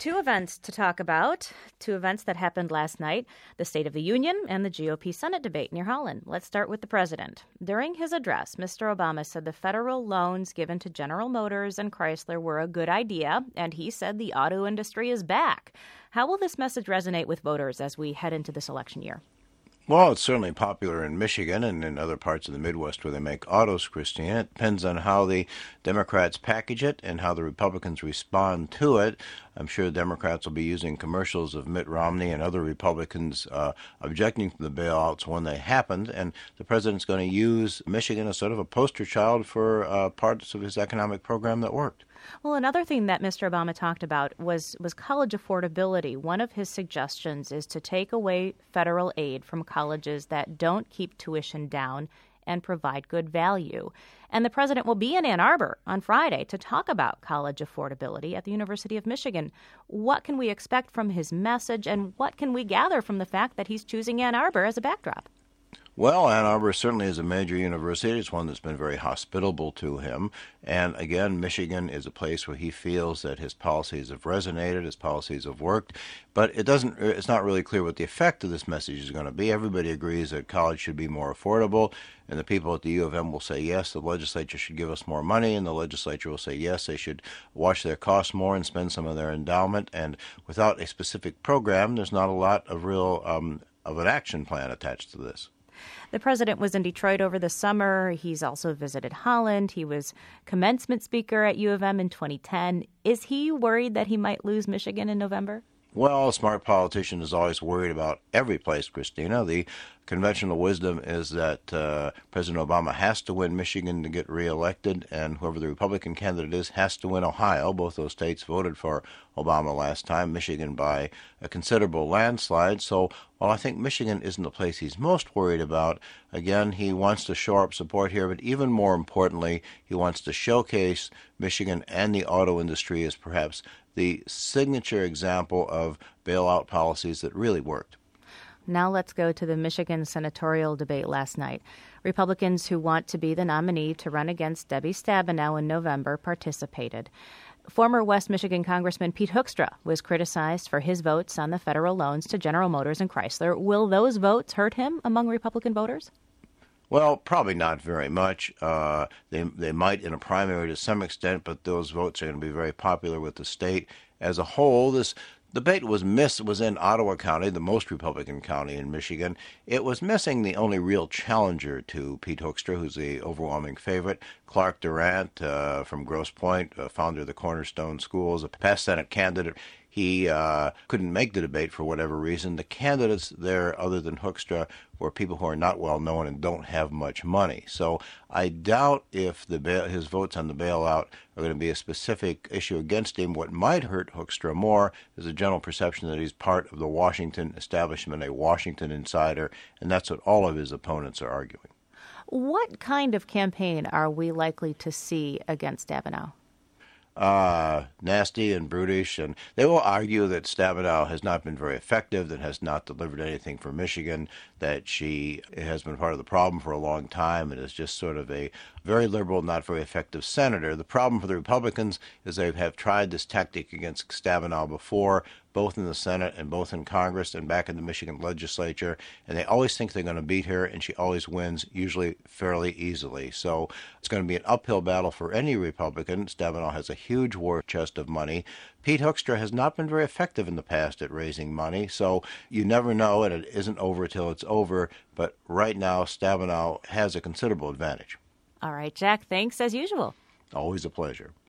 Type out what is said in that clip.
Two events to talk about, two events that happened last night, the State of the Union and the GOP Senate debate near Holland. Let's start with the president. During his address, Mr. Obama said the federal loans given to General Motors and Chrysler were a good idea, and he said the auto industry is back. How will this message resonate with voters as we head into this election year? Well, it's certainly popular in Michigan and in other parts of the Midwest where they make autos, Christine. It depends on how the Democrats package it and how the Republicans respond to it. I'm sure the Democrats will be using commercials of Mitt Romney and other Republicans objecting to the bailouts when they happened, and the president's going to use Michigan as sort of a poster child for parts of his economic program that worked. Well, another thing that Mr. Obama talked about was college affordability. One of his suggestions is to take away federal aid from colleges that don't keep tuition down and provide good value. And the president will be in Ann Arbor on Friday to talk about college affordability at the University of Michigan. What can we expect from his message, and what can we gather from the fact that he's choosing Ann Arbor as a backdrop? Well, Ann Arbor certainly is a major university. It's one that's been very hospitable to him. And again, Michigan is a place where he feels that his policies have resonated, his policies have worked. But it's not really clear what the effect of this message is going to be. Everybody agrees that college should be more affordable, and the people at the U of M will say, yes, the legislature should give us more money, and the legislature will say, yes, they should watch their costs more and spend some of their endowment. And without a specific program, there's not a lot of real of an action plan attached to this. The president was in Detroit over the summer. He's also visited Holland. He was commencement speaker at U of M in 2010. Is he worried that he might lose Michigan in November? Well, a smart politician is always worried about every place, Christina. The conventional wisdom is that President Obama has to win Michigan to get reelected, and whoever the Republican candidate is has to win Ohio. Both those states voted for Obama last time, Michigan by a considerable landslide. So while I think Michigan isn't the place he's most worried about, again, he wants to shore up support here, but even more importantly, he wants to showcase Michigan and the auto industry as perhaps the signature example of bailout policies that really worked. Now let's go to the Michigan senatorial debate last night. Republicans who want to be the nominee to run against Debbie Stabenow in November participated. Former West Michigan Congressman Pete Hoekstra was criticized for his votes on the federal loans to General Motors and Chrysler. Will those votes hurt him among Republican voters? Well, probably not very much. They might in a primary to some extent, but those votes are going to be very popular with the state as a whole. This debate was in Ottawa County, the most Republican county in Michigan. It was missing the only real challenger to Pete Hoekstra, who's the overwhelming favorite. Clark Durant from Grosse Pointe, founder of the Cornerstone Schools, a past Senate candidate. He couldn't make the debate for whatever reason. The candidates there, other than Hoekstra, were people who are not well known and don't have much money. So I doubt if his votes on the bailout are going to be a specific issue against him. What might hurt Hoekstra more is the general perception that he's part of the Washington establishment, a Washington insider, and that's what all of his opponents are arguing. What kind of campaign are we likely to see against Stabenow? Nasty and brutish, and they will argue that Stabenow has not been very effective, that has not delivered anything for Michigan, that she has been part of the problem for a long time and is just sort of a very liberal, not very effective senator. The problem for the Republicans is they have tried this tactic against Stabenow before, both in the Senate and both in Congress and back in the Michigan legislature, and they always think they're going to beat her, and she always wins, usually fairly easily. So it's going to be an uphill battle for any Republican. Stabenow has a huge war chest of money. Pete Hoekstra has not been very effective in the past at raising money, so you never know, and it isn't over till it's over, but right now Stabenow has a considerable advantage. All right, Jack, thanks as usual. Always a pleasure.